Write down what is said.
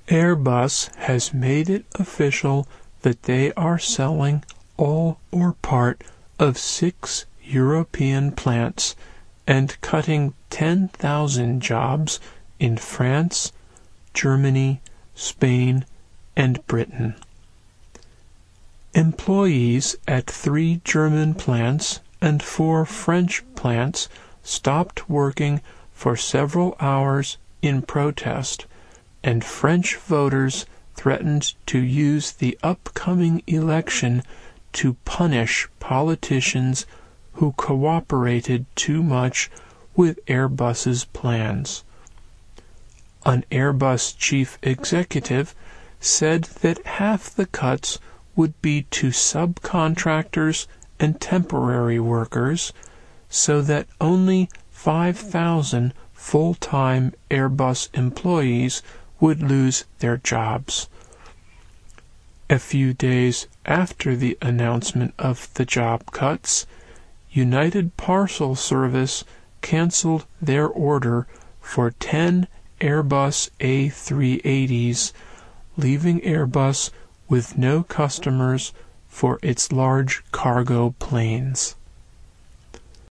Airbus has made it official that they are selling all or part of 6 European plants and cutting 10,000 jobs in France, Germany, Spain, and Britain. Employees at 3 German plants and 4 French plants stopped working for several hours in protest, and French voters threatened to use the upcoming election to punish politicians who cooperated too much with Airbus's plans. An Airbus chief executive said that half the cuts would be to subcontractors and temporary workers, so that only 5,000 full-time Airbus employees would lose their jobs. A few days after the announcement of the job cuts, United Parcel Service canceled their order for 10 Airbus A380s, leaving Airbus with no customers for its large cargo planes.